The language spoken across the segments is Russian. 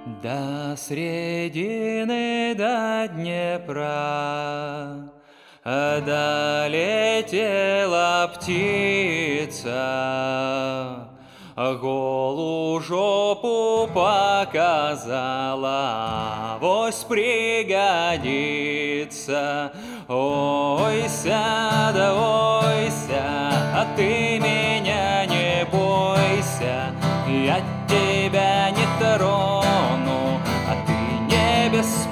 До средины, до Днепра долетела птица, голу жопу показала, вось пригодится. Ойся, да ойся, а ты меня не бойся, я тебя не трону, а ты не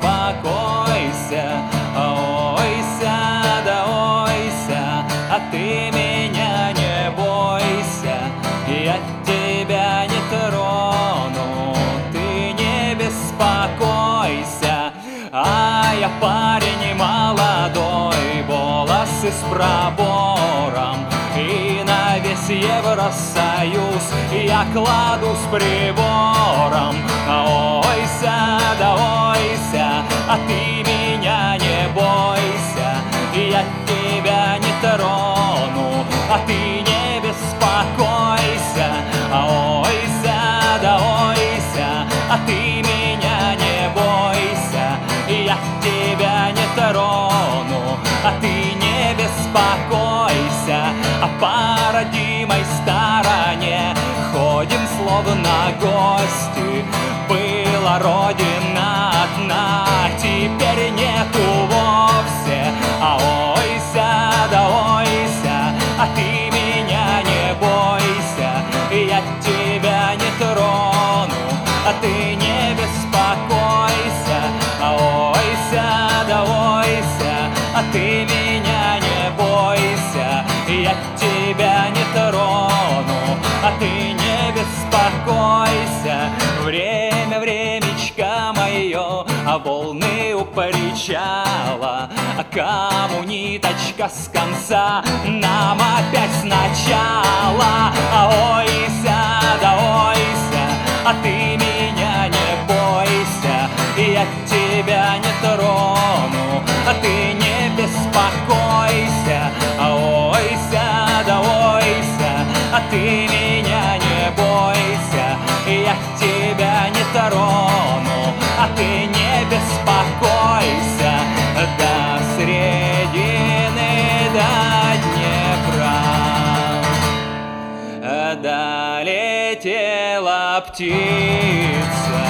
беспокойся. Ойся, да ойся, а ты меня не бойся, я тебя не трону, ты не беспокойся. А я парень молодой, волосы с пробором, и на весь Евросоюз я кладу с прибором. Ойся, да ойся, а ты меня не бойся, я тебя не трону, а ты не беспокойся. Ойся, да ойся, а ты меня не бойся, я тебя не трону, а ты не беспокойся. А по родимой стороне ходим словно гости. Была родина одна, теперь нету вовсе. Ойся, да ойся, а ты меня не бойся, я тебя не трону, а ты не беспокойся. Ойся, да ойся, а ты меня не бойся, я тебя не трону, а ты не беспокойся. Время, времечко мое, а волны у причала, а кому ниточка с конца, нам опять сначала. Ойся, да ойся, а ты меня не бойся, я тебя не трону, а ты не беспокойся. Ойся, да ойся, а ты меня не бойся, я тебя не трону, а ты не беспокойся. До средины, до Днепра долетела птица,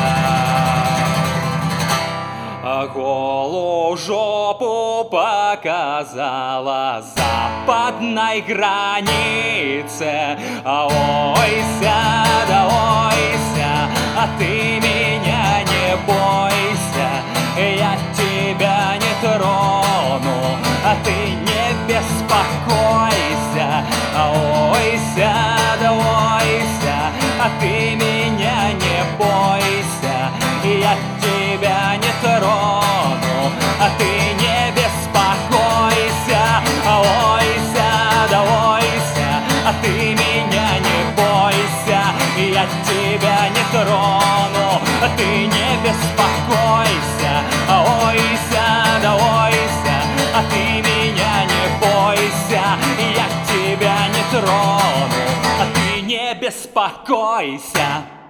голу жопу показала западной границе. Ойся, да ойся, а ты меня не бойся, я тебя не трону, а ты не беспокойся. Ойся, да ойся, а ты меня не бойся, я тебя не трону, а ты не беспокойся. Ойся, да ойся, а ты меня не бойся, я тебя не трону, а ты не беспокойся. Ойся, да ойся, а ты меня не бойся, я тебя не трону, а ты не беспокойся.